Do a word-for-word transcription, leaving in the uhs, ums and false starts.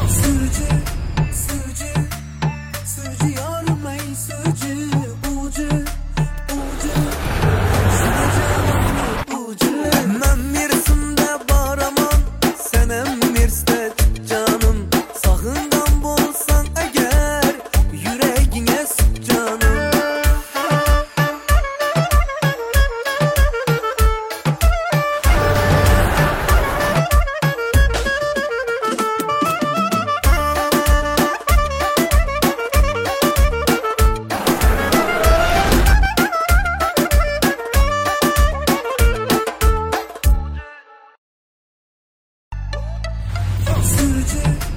Sığcı, sığcı, sığcı yarım ey sığcı. Ucu, ucu, sığcı ucu. Mən mirsində baraman, sənəm mirsdə canım. Sağından bolsan əgər, yüreğine sık canım. Sığcı,